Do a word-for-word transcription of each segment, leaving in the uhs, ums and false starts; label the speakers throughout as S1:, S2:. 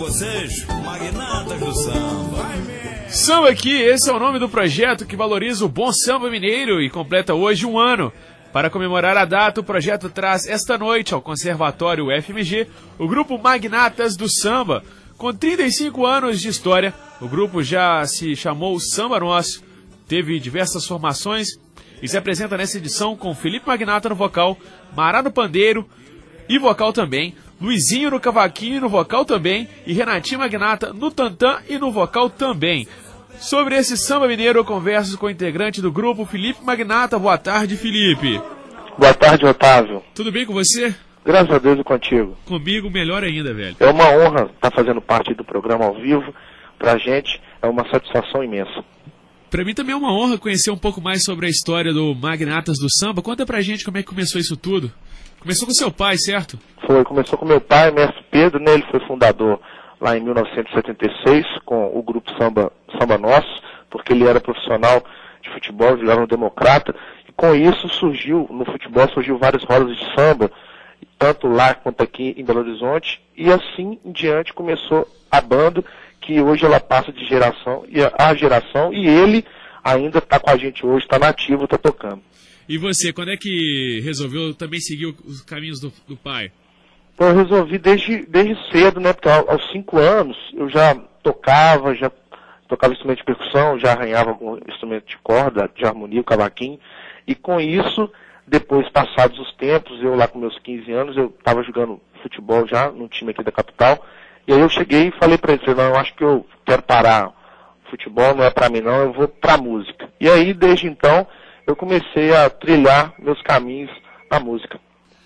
S1: vocês, Magnatas do Samba.
S2: Samba Aqui, esse é o nome do projeto que valoriza o bom samba mineiro e completa hoje um ano. Para comemorar a data, o projeto traz esta noite ao Conservatório U F M G o grupo Magnatas do Samba. Com trinta e cinco anos de história, o grupo já se chamou Samba Nosso, teve diversas formações e se apresenta nessa edição com Felipe Magnata no vocal, Mará no pandeiro e vocal também, Luizinho no cavaquinho e no vocal também, e Renatinho Magnata no tantã e no vocal também. Sobre esse samba mineiro, eu converso com o integrante do grupo, Felipe Magnata. Boa tarde, Felipe.
S3: Boa tarde, Otávio.
S2: Tudo bem com você?
S3: Graças a Deus e contigo.
S2: Comigo, melhor ainda, velho.
S3: É uma honra estar fazendo parte do programa ao vivo. Pra gente, é uma satisfação imensa.
S2: Pra mim também é uma honra conhecer um pouco mais sobre a história do Magnatas do Samba. Conta pra gente como é que começou isso tudo. Começou com seu pai, certo?
S3: Foi, começou com meu pai, mestre Pedro, né? Ele foi fundador lá em mil novecentos e setenta e seis com o grupo Samba, Samba Nosso, porque ele era profissional de futebol, ele era um democrata, e com isso surgiu, no futebol surgiu várias rodas de samba, tanto lá quanto aqui em Belo Horizonte, e assim em diante começou a banda, que hoje ela passa de geração a geração, e ele ainda está com a gente hoje, está nativo, está tocando.
S2: E você, quando é que resolveu também seguir os caminhos do, do pai?
S3: Então, eu resolvi desde, desde cedo, né? Porque aos cinco anos eu já tocava, já tocava instrumento de percussão, já arranhava algum instrumento de corda, de harmonia, o cavaquinho. E com isso, depois passados os tempos, eu lá com meus quinze anos, eu estava jogando futebol já num time aqui da capital. E aí eu cheguei e falei para ele, falei, não, eu acho que eu quero parar. Futebol não é para mim não, eu vou para música. E aí, desde então, eu comecei a trilhar meus caminhos na música.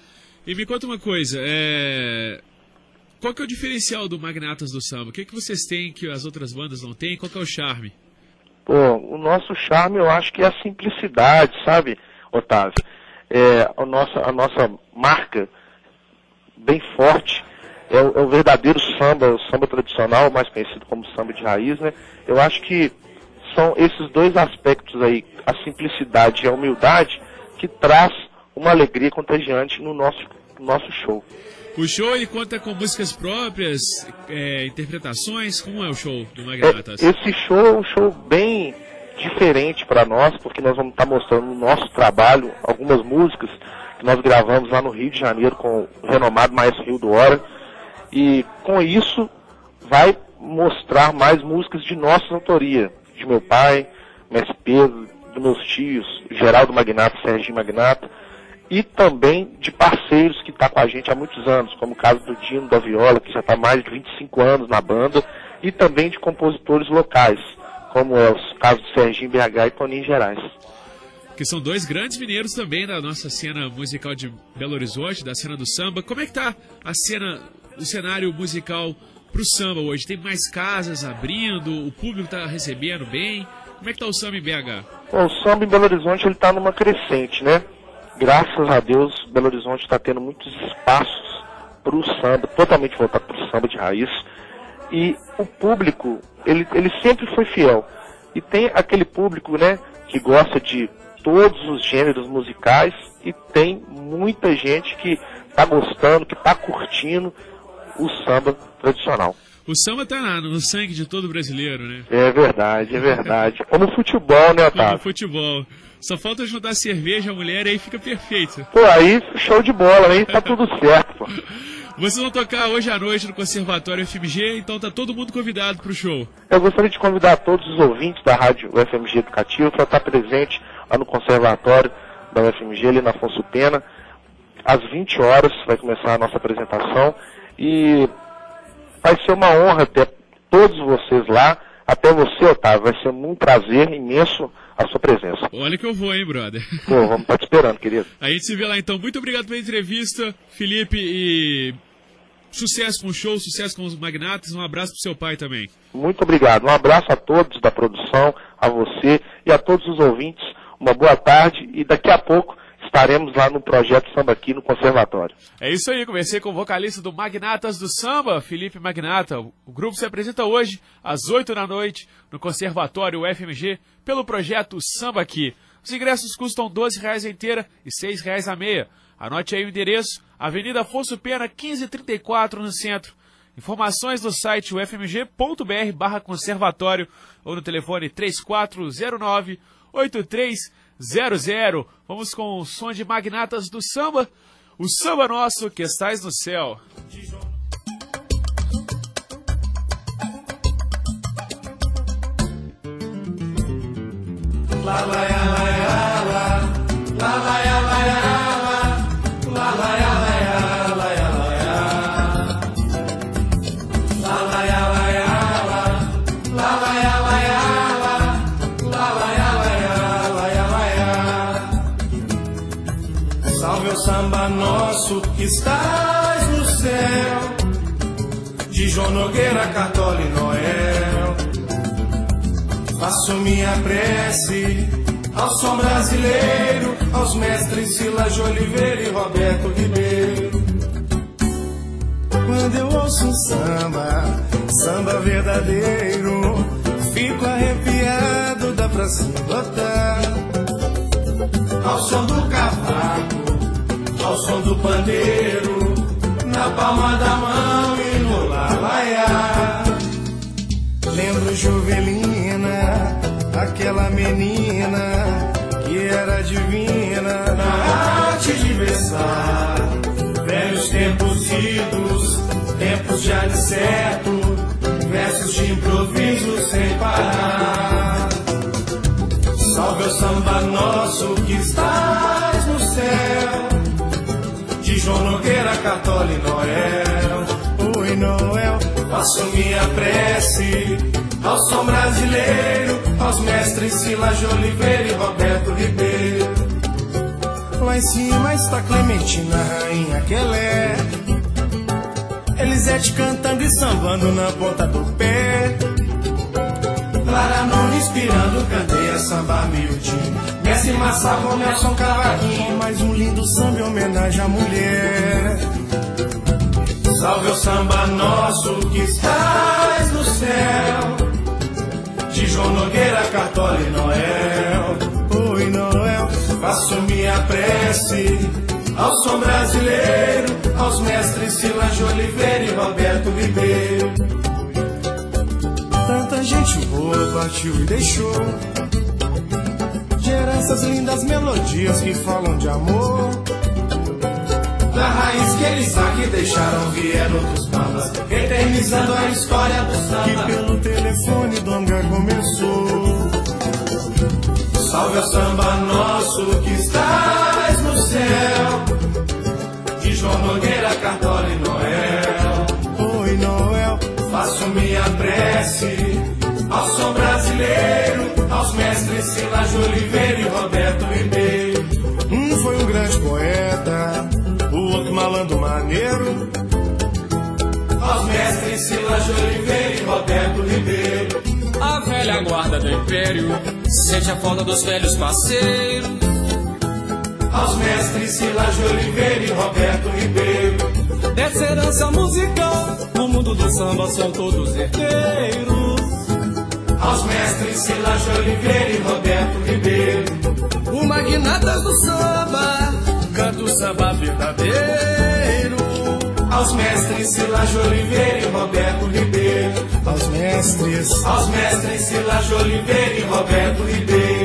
S2: E me conta uma coisa, é... qual que é o diferencial do Magnatas do Samba? O que, que vocês têm que as outras bandas não têm? Qual que é o charme?
S3: Pô, o nosso charme eu acho que é a simplicidade, sabe, Otávio? É, a, nossa, a nossa marca, bem forte, é o, é o verdadeiro samba, o samba tradicional, mais conhecido como samba de raiz, né? Eu acho que são esses dois aspectos aí, a simplicidade e a humildade, que traz uma alegria contagiante no nosso, no nosso show.
S2: O show ele conta com músicas próprias, é, interpretações, como é o show do Magnatas?
S3: É, esse show é um show bem diferente para nós, porque nós vamos estar mostrando no nosso trabalho algumas músicas que nós gravamos lá no Rio de Janeiro com o renomado Maestro Rio do Hora, e com isso vai mostrar mais músicas de nossa autoria, de meu pai, mestre Pedro, dos meus tios, Geraldo Magnata, Serginho Magnata, e também de parceiros que estão tá com a gente há muitos anos, como o caso do Dino da Viola, que já está há mais de vinte e cinco anos na banda, e também de compositores locais, como é o caso do Serginho B H e Toninho Gerais.
S2: Que são dois grandes mineiros também da nossa cena musical de Belo Horizonte, da cena do samba. Como é que está a cena, o cenário musical pro samba hoje? Tem mais casas abrindo, o público está recebendo bem? Como é que está o samba em B H?
S3: Bom, o samba em Belo Horizonte ele está numa crescente, né? Graças a Deus, Belo Horizonte está tendo muitos espaços para o samba, totalmente voltado para o samba de raiz. E o público, ele, ele sempre foi fiel. E tem aquele público, né, que gosta de todos os gêneros musicais, e tem muita gente que está gostando, que está curtindo o samba tradicional.
S2: O samba tá no sangue de todo brasileiro, né?
S3: É verdade, é verdade. Como o futebol, né, Otávio?
S2: Como o futebol. Só falta juntar cerveja, a mulher, e aí fica perfeito.
S3: Pô, aí show de bola, aí tá tudo certo, pô.
S2: Vocês vão tocar hoje à noite no Conservatório U F M G, então tá todo mundo convidado pro show.
S3: Eu gostaria de convidar todos os ouvintes da rádio U F M G Educativo para estar presente lá no Conservatório da U F M G, ali na Afonso Pena. Às vinte horas vai começar a nossa apresentação e vai ser uma honra ter todos vocês lá. Até você, Otávio, vai ser um prazer imenso a sua presença.
S2: Olha que eu vou, hein, brother?
S3: Pô, vamos estar te esperando, querido.
S2: A gente se vê lá então. Muito obrigado pela entrevista, Felipe, e sucesso com o show, sucesso com os Magnatas. Um abraço pro seu pai também.
S3: Muito obrigado. Um abraço a todos da produção, a você e a todos os ouvintes. Uma boa tarde e daqui a pouco estaremos lá no Projeto Samba Aqui no Conservatório.
S2: É isso aí, conversei com o vocalista do Magnatas do Samba, Felipe Magnata. O grupo se apresenta hoje, às oito da noite, no Conservatório U F M G, pelo Projeto Samba Aqui. Os ingressos custam doze reais a inteira e seis reais a meia. Anote aí o endereço, Avenida Afonso Pena, quinze trinta e quatro, no centro. Informações no site u f m g ponto b r barra conservatório ou no telefone três quatro zero nove, oito três zero zero. Vamos com o som de Magnatas do Samba, o samba nosso que estás no céu.
S1: La la ya la ya la, la la ya la ya la, la la ya la ya la ya la ya, la la ya la ya la, la la ya la ya la, la la ya la ya la ya la ya. Salve o samba nosso que estás no céu, de João Nogueira, Cartola e Noel. Faço minha prece ao som brasileiro, aos mestres Silas de Oliveira e Roberto Ribeiro. Quando eu ouço um samba, samba verdadeiro, fico arrepiado, dá pra se botar. Ao som do cavaco, ao som do pandeiro, na palma da mão e no lalaiá. Lembro Juvelina, aquela menina que era divina na arte de versar. Velhos tempos idos, tempos já de certo, versos de improviso sem parar. Salve o samba nosso que estás no céu, de João Nogueira, Cartola e Noel. Oi Noel, faço minha prece ao som brasileiro, aos mestres Silas de Oliveira e Roberto Ribeiro. Lá em cima está Clementina, Rainha Quelé, Elisete cantando e sambando na ponta do pé. Clara Nunes inspirando, candeia, samba miudinho. Messi Massavo, Nelson Cavaquinho. Mais um lindo samba em homenagem à mulher. Salve o samba nosso que estás no céu, de João Nogueira, Cartola e Noel. Oi Noel, faço minha prece ao som brasileiro, aos mestres Silas de Oliveira e Roberto Ribeiro. Tanta gente boa partiu e deixou de heranças lindas melodias que falam de amor. Da raiz que eles aqui deixaram vieram outros bambas, eternizando a história do samba que pelo telefone Donga começou. Salve o samba nosso que estás no céu, de João Nogueira, Cartola e Noel. Oi Noel, faço minha prece ao som brasileiro, aos mestres Silas de Oliveira e Roberto Ribeiro. Um foi um grande poeta, o outro malandro maneiro, aos mestres Silas de Oliveira e Roberto Ribeiro.
S4: A velha guarda do império sente a falta dos velhos parceiros,
S1: aos mestres Silas de Oliveira e Roberto Ribeiro.
S4: Dessa herança musical, no mundo do samba são todos herdeiros,
S1: aos mestres Silas de Oliveira e Roberto Ribeiro.
S4: O Magnatas do samba canta o samba verdadeiro,
S1: aos mestres Silas de Oliveira e Roberto Ribeiro.
S4: aos mestres,
S1: aos mestres Silas de Oliveira e Roberto Ribeiro.